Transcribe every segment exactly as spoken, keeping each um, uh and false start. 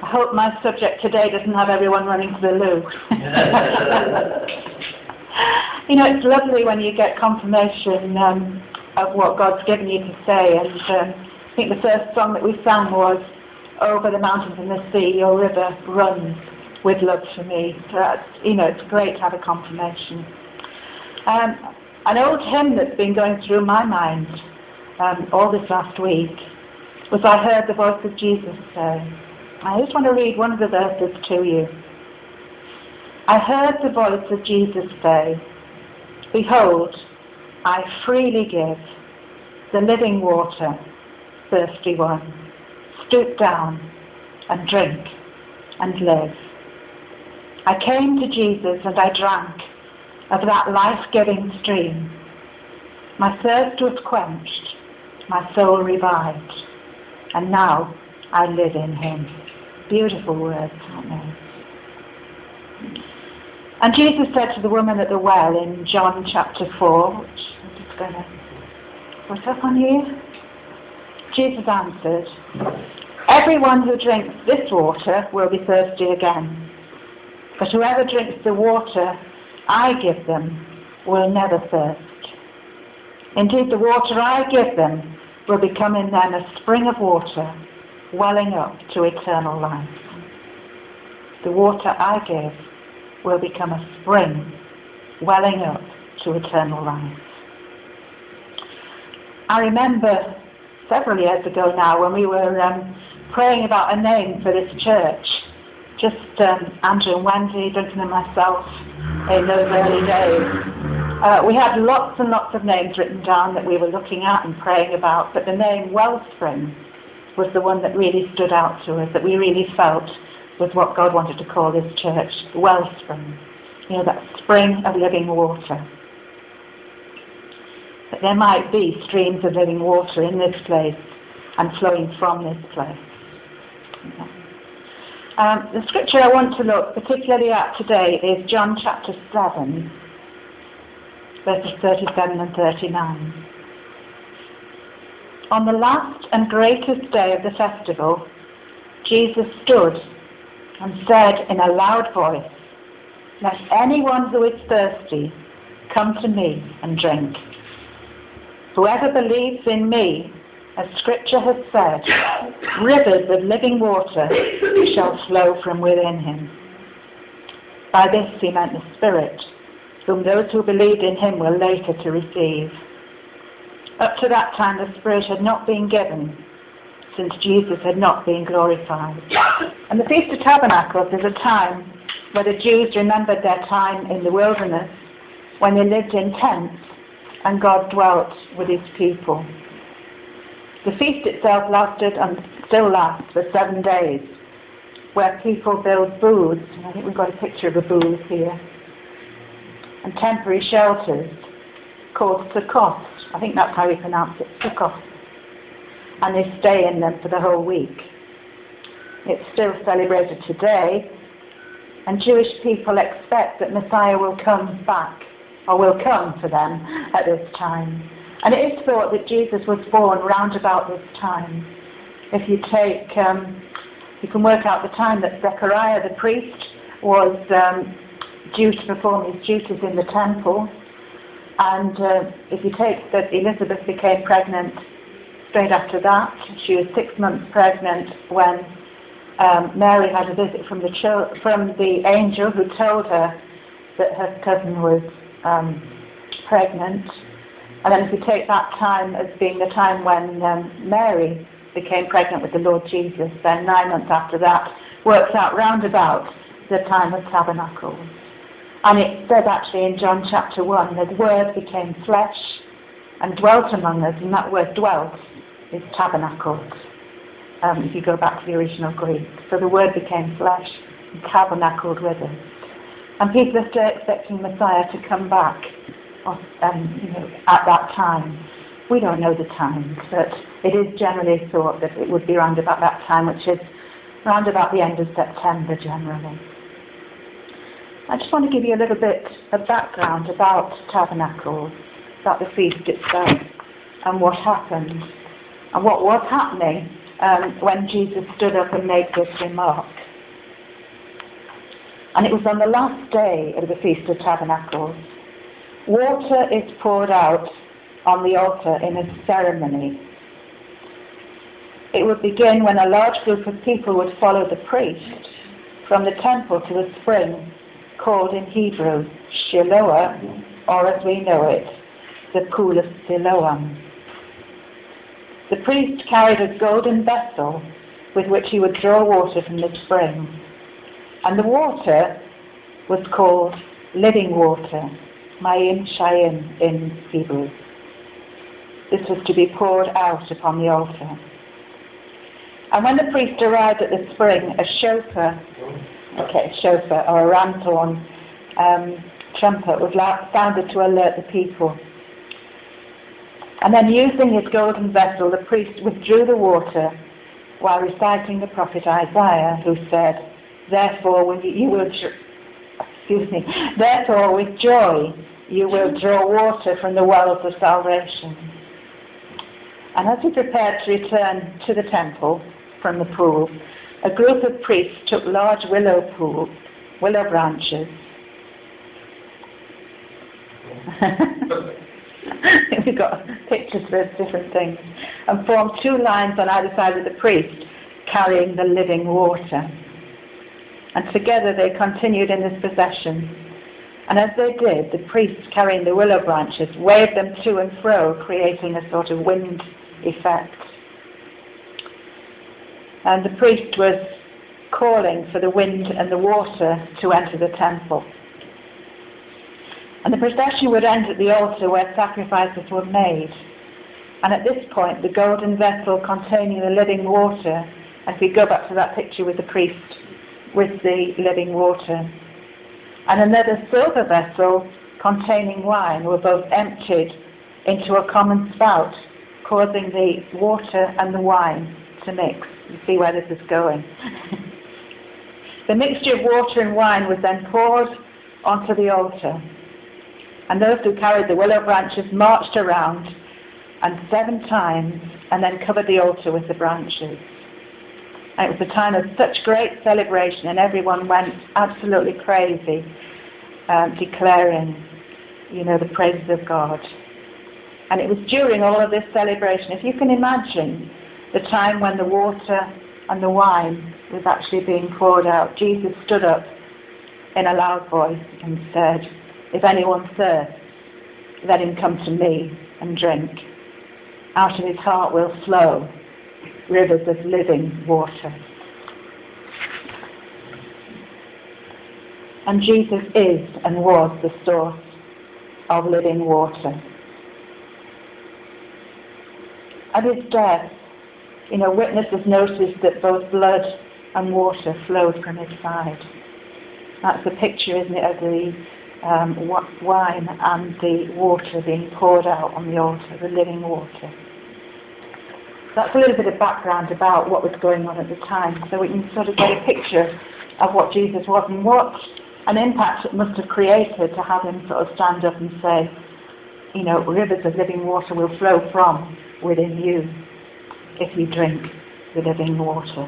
hope my subject today doesn't have everyone running to the loo. You know, it's lovely when you get confirmation um, of what God's given you to say, and um, I think the first song that we sang was "Over the Mountains and the Sea, Your River Runs with Love for Me." So that's, you know, it's great to have a confirmation. Um, an old hymn that's been going through my mind um, all this last week was "I Heard the Voice of Jesus Say." I just want to read one of the verses to you. I heard the voice of Jesus say, "Behold, I freely give the living water, thirsty one. Stoop down and drink and live." I came to Jesus and I drank of that life-giving stream. My thirst was quenched, my soul revived, and now I live in him. Beautiful words, aren't they? And Jesus said to the woman at the well in John chapter four, which I'm just going to put up on here. Jesus answered, "Everyone who drinks this water will be thirsty again. But whoever drinks the water I give them will never thirst. Indeed, the water I give them will become in them a spring of water welling up to eternal life." The water I give will become a spring welling up to eternal life. I remember several years ago now when we were um, praying about a name for this church, just um, Andrew and Wendy, Duncan and myself, in those early days. Uh, we had lots and lots of names written down that we were looking at and praying about, but the name Wellspring was the one that really stood out to us, that we really felt was what God wanted to call this church, Wellspring. You know, that spring of living water. But there might be streams of living water in this place and flowing from this place. Okay. Um, the scripture I want to look particularly at today is John chapter seven, verses thirty-seven and thirty-nine. On the last and greatest day of the festival, Jesus stood and said in a loud voice, "Let anyone who is thirsty come to me and drink. Whoever believes in me, as Scripture has said, rivers of living water shall flow from within him." By this he meant the Spirit, whom those who believed in him were later to receive. Up to that time the Spirit had not been given, since Jesus had not been glorified. And the Feast of Tabernacles is a time where the Jews remembered their time in the wilderness, when they lived in tents and God dwelt with his people. The feast itself lasted and still lasts for seven days, where people build booths, and I think we've got a picture of a booth here, and temporary shelters called sukkot. I think that's how you pronounce it, sukkot. And they stay in them for the whole week. It's still celebrated today, and Jewish people expect that Messiah will come back, or will come for them at this time. And it is thought that Jesus was born round about this time. If you take, um, you can work out the time that Zechariah the priest was um, due to perform his duties in the temple. And uh, if you take that Elizabeth became pregnant straight after that, she was six months pregnant when um, Mary had a visit from the cho- from the angel who told her that her cousin was um, pregnant. And then if you take that time as being the time when um, Mary became pregnant with the Lord Jesus, then nine months after that works out round about the time of Tabernacles. And it says actually in John chapter one, the Word became flesh and dwelt among us, and that word dwelt is tabernacled, um, if you go back to the original Greek. So the Word became flesh and tabernacled with us. And people are still expecting Messiah to come back um, you know, at that time. We don't know the time, but it is generally thought that it would be around about that time, which is around about the end of September generally. I just want to give you a little bit of background about Tabernacles, about the feast itself, and what happened, and what was happening um, when Jesus stood up and made this remark. And it was on the last day of the Feast of Tabernacles. Water is poured out on the altar in a ceremony. It would begin when a large group of people would follow the priest from the temple to the spring, called in Hebrew Shiloah, or as we know it, the Pool of Siloam. The priest carried a golden vessel with which he would draw water from the spring, and the water was called living water, Mayim Shayim in Hebrew. This was to be poured out upon the altar. And when the priest arrived at the spring, a shofar, okay, shofar, or a ramthorn um, trumpet was sounded to alert the people. And then using his golden vessel, the priest withdrew the water while reciting the prophet Isaiah, who said, Therefore, when you, you will, excuse me, therefore with joy you will draw water from the wells of salvation. And as he prepared to return to the temple from the pool, a group of priests took large willow pool, willow branches. We've got pictures of different things, and formed two lines on either side of the priest, carrying the living water. And together they continued in this procession. And as they did, the priests carrying the willow branches waved them to and fro, creating a sort of wind effect. And the priest was calling for the wind and the water to enter the temple. And the procession would end at the altar where sacrifices were made. And at this point, the golden vessel containing the living water, and if we go back to that picture with the priest with the living water, and another silver vessel containing wine were both emptied into a common spout, causing the water and the wine to mix. You see where this is going. The mixture of water and wine was then poured onto the altar. And those who carried the willow branches marched around and seven times and then covered the altar with the branches. And it was a time of such great celebration, and everyone went absolutely crazy, um, declaring, you know, the praises of God. And it was during all of this celebration, if you can imagine the time when the water and the wine was actually being poured out, Jesus stood up in a loud voice and said, If anyone thirsts, let him come to me and drink. Out of his heart will flow rivers of living water. And Jesus is and was the source of living water. At his death, you know, witnesses noticed that both blood and water flowed from his side. That's the picture, isn't it, of the um, wine and the water being poured out on the altar, the living water. That's a little bit of background about what was going on at the time, so we can sort of get a picture of what Jesus was and what an impact it must have created to have him sort of stand up and say, you know, rivers of living water will flow from within you if you drink the living water.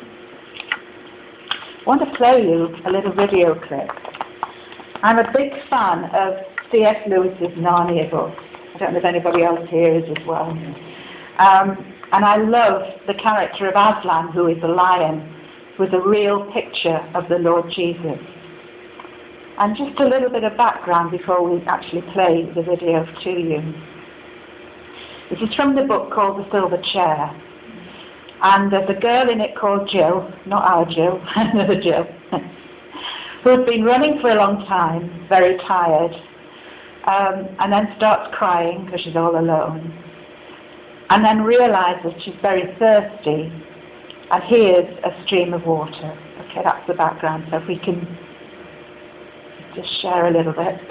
I want to play you a little video clip. I'm a big fan of C S Lewis's Narnia book. I don't know if anybody else here is as well. Um, and I love the character of Aslan, who is a lion, with a real picture of the Lord Jesus. And just a little bit of background before we actually play the video to you. This is from the book called The Silver Chair. And there's a girl in it called Jill, not our Jill, another Jill, who has been running for a long time, very tired, um, and then starts crying because she's all alone, and then realizes she's very thirsty and hears a stream of water. Okay, that's the background, so if we can just share a little bit.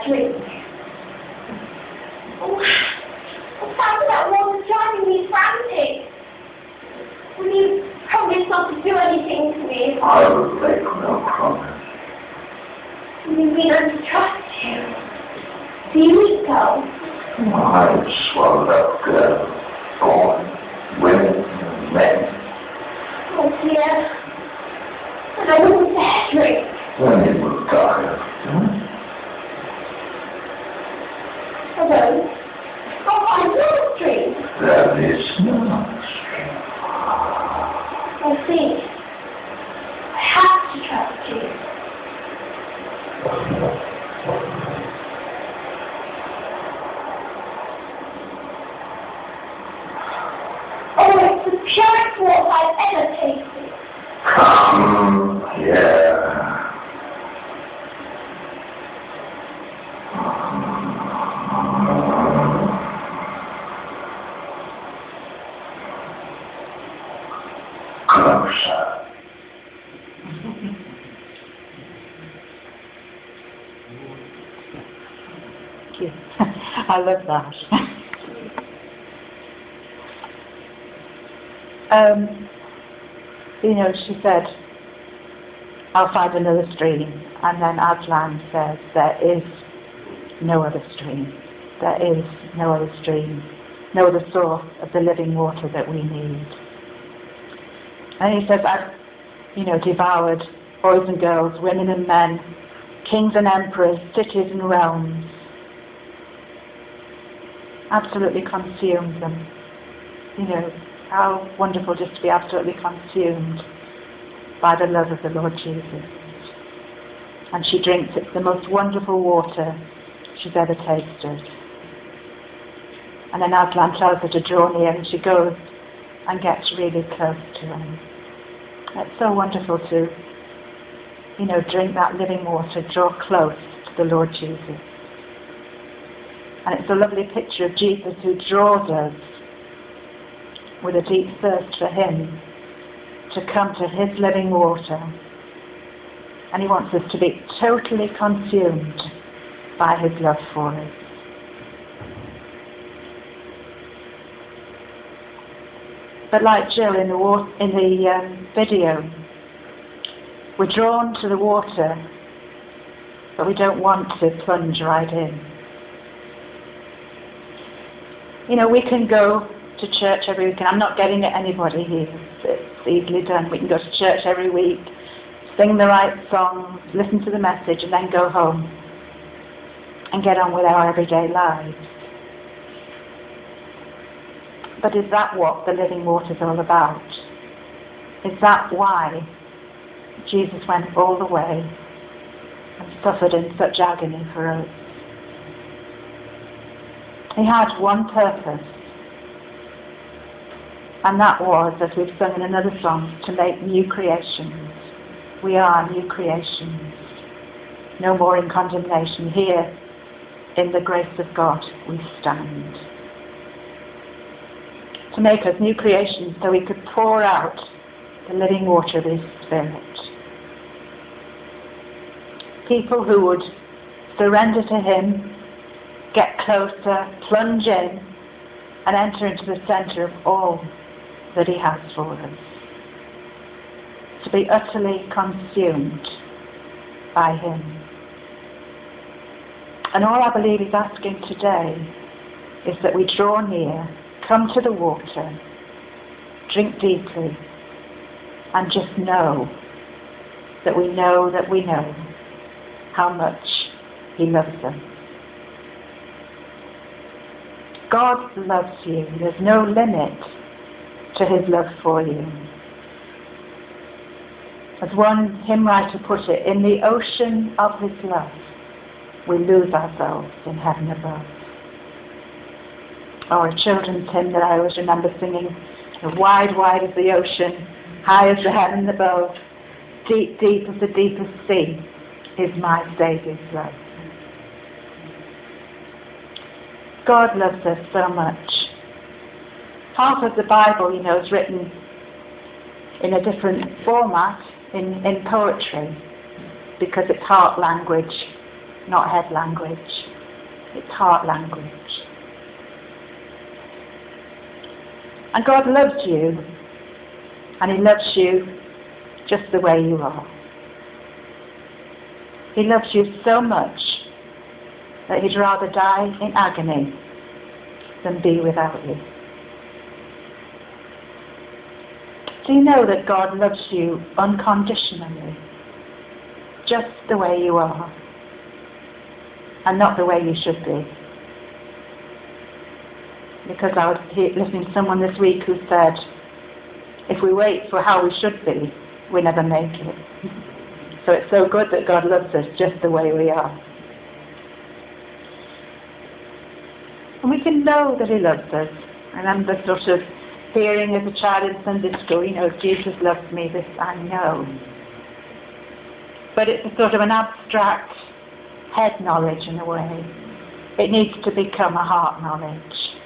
drink. Oh, the sound of that water driving me frantic. Will you promise not to do anything to me? I will make no promise. You mean I to trust you? Do you mean so? I have swallowed up girls, boys, women, and men. Oh dear. And I wouldn't dare drink. Then you will die of thirst. Alone? I'll find no stream. There is no stream. I see. I have to trust you. Oh, it's the purest water I've ever tasted. Come here. Closer. I love that. um, you know, she said, I'll find another stream. And then Aslan says, there is no other stream. There is no other stream. No other source of the living water that we need. And he says, I've, you know, devoured boys and girls, women and men, kings and emperors, cities and realms. Absolutely consumed them. You know, how wonderful just to be absolutely consumed by the love of the Lord Jesus. And she drinks it, the most wonderful water she's ever tasted. And then Aslan tells her to draw near, and she goes and gets really close to him. It's so wonderful to, you know, drink that living water, draw close to the Lord Jesus. And it's a lovely picture of Jesus who draws us with a deep thirst for him to come to his living water. And he wants us to be totally consumed by his love for us. But like Jill in the, wa- in the um, video, we're drawn to the water, but we don't want to plunge right in. You know, we can go to church every week, and I'm not getting at anybody here. It's easily done. We can go to church every week, sing the right songs, listen to the message, and then go home and get on with our everyday lives. But is that what the living water is all about? Is that why Jesus went all the way and suffered in such agony for us? He had one purpose, and that was, as we've sung in another song, to make new creations. We are new creations. No more in condemnation. Here, in the grace of God, we stand. To make us new creations so he could pour out the living water of his Spirit. People who would surrender to him, get closer, plunge in, and enter into the centre of all that he has for us. To be utterly consumed by him. And all I believe he's asking today is that we draw near, come to the water, drink deeply, and just know that we know that we know how much he loves us. God loves you. There's no limit to his love for you. As one hymn writer put it, in the ocean of his love, we lose ourselves in heaven above. Or a children's hymn that I always remember singing, wide, wide as the ocean, high as the heaven above, deep, deep as the deepest sea, is my Saviour's love. God loves us so much. Half of the Bible, you know, is written in a different format, in, in poetry, because it's heart language not head language. It's heart language. And God loves you, and he loves you just the way you are. He loves you so much that he'd rather die in agony than be without you. Do you know that God loves you unconditionally, just the way you are, and not the way you should be? Because I was listening to someone this week who said, if we wait for how we should be, we never make it. So it's so good that God loves us just the way we are. And we can know that he loves us. I remember sort of hearing as a child in Sunday school, you know, Jesus loves me, this I know. But it's a sort of an abstract head knowledge in a way. It needs to become a heart knowledge.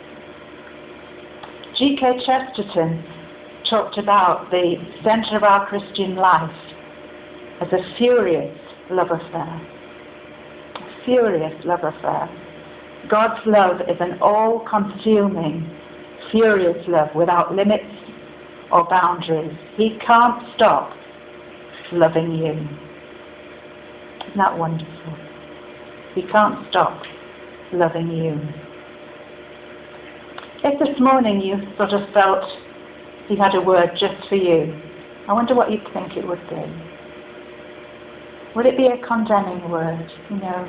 G K Chesterton talked about the centre of our Christian life as a furious love affair. A furious love affair. God's love is an all-consuming, furious love without limits or boundaries. He can't stop loving you. Isn't that wonderful? He can't stop loving you. If this morning you sort of felt he had a word just for you, I wonder what you'd think it would be. Would it be a condemning word, you know?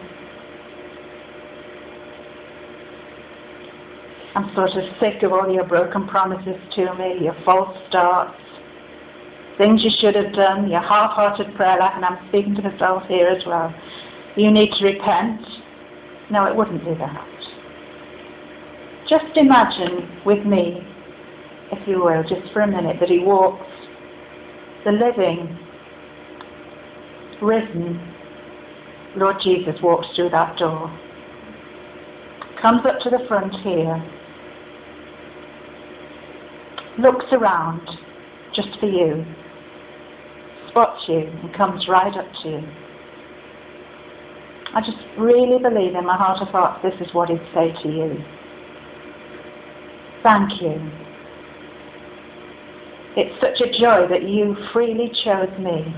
I'm sort of sick of all your broken promises to me, your false starts, things you should have done, your half-hearted prayer life, and I'm speaking to myself here as well. You need to repent. No, it wouldn't be that. Just imagine with me, if you will, just for a minute, that he walks, the living, risen Lord Jesus walks through that door, comes up to the front here, looks around just for you, spots you and comes right up to you. I just really believe in my heart of hearts this is what he'd say to you. Thank you. It's such a joy that you freely chose me.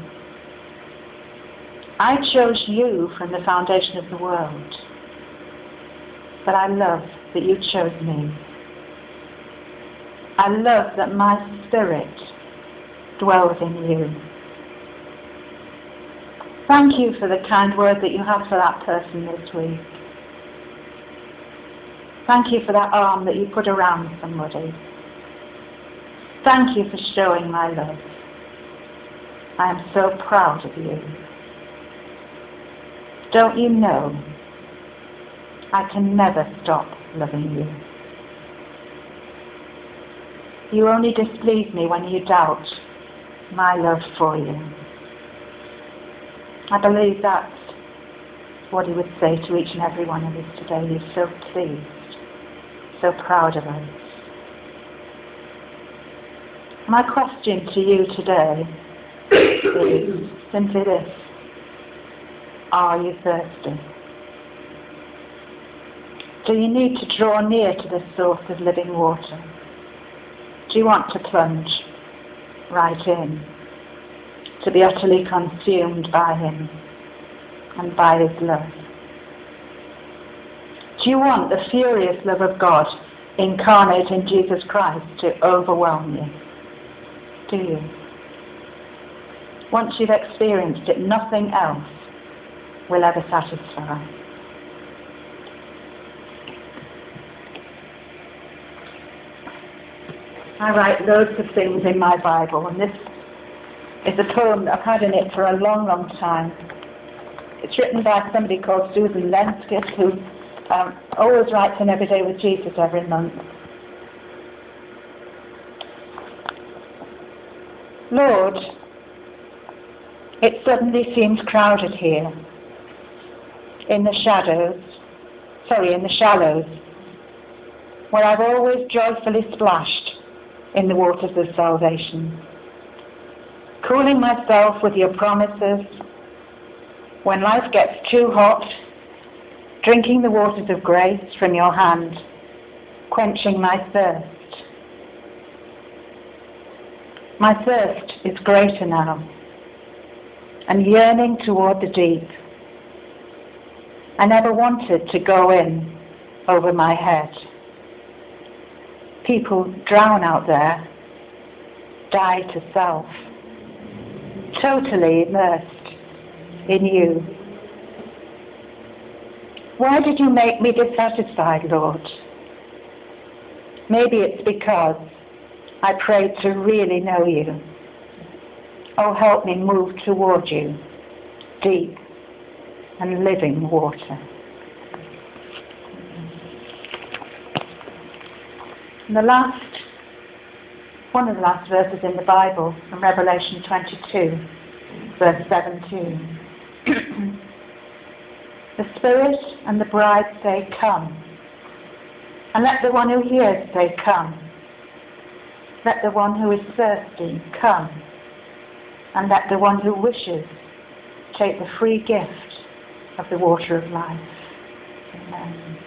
I chose you from the foundation of the world. But I love that you chose me. I love that my spirit dwells in you. Thank you for the kind word that you have for that person this week. Thank you for that arm that you put around somebody. Thank you for showing my love. I am so proud of you. Don't you know, I can never stop loving you. You only displease me when you doubt my love for you. I believe that's what he would say to each and every one of us today. He's so pleased, so proud of us. My question to you today is simply this. Are you thirsty? Do you need to draw near to the source of living water? Do you want to plunge right in, to be utterly consumed by him and by his love? Do you want the furious love of God incarnate in Jesus Christ to overwhelm you? Do you? Once you've experienced it, nothing else will ever satisfy. I write loads of things in my Bible, and this is a poem that I've had in it for a long, long time. It's written by somebody called Susan Lenskis, who um, always writes an Everyday with Jesus every month. Lord, it suddenly seems crowded here, in the shadows, sorry, in the shallows, where I've always joyfully splashed in the waters of salvation, cooling myself with your promises, When life gets too hot, drinking the waters of grace from your hand, quenching my thirst. My thirst is greater now, and yearning toward the deep. I never wanted to go in over my head. People drown out there, die to self, totally immersed in you. Why did you make me dissatisfied, Lord? Maybe it's because I prayed to really know you. Oh, help me move toward you, deep and living water. And the last, one of the last verses in the Bible, from Revelation twenty-two, verse seventeen. The Spirit and the bride say, come. And let the one who hears say, come. Let the one who is thirsty come. And let the one who wishes take the free gift of the water of life. Amen.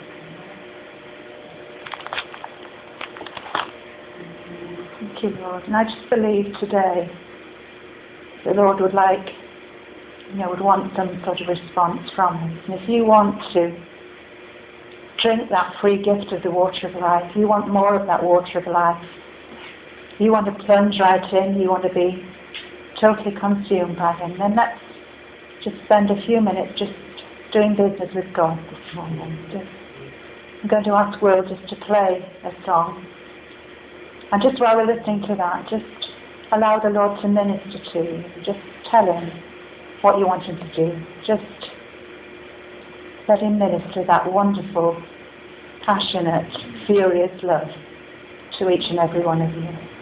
Thank you, Lord. And I just believe today the Lord would like, you know, would want some sort of response from us. And if you want to drink that free gift of the water of life, you want more of that water of life, you want to plunge right in, you want to be totally consumed by Him, then let's just spend a few minutes just doing business with God this morning. Just, I'm going to ask Will just to play a song. And just while we're listening to that, just allow the Lord to minister to you. Just tell Him what you want Him to do. Just let Him minister that wonderful, passionate, furious love to each and every one of you.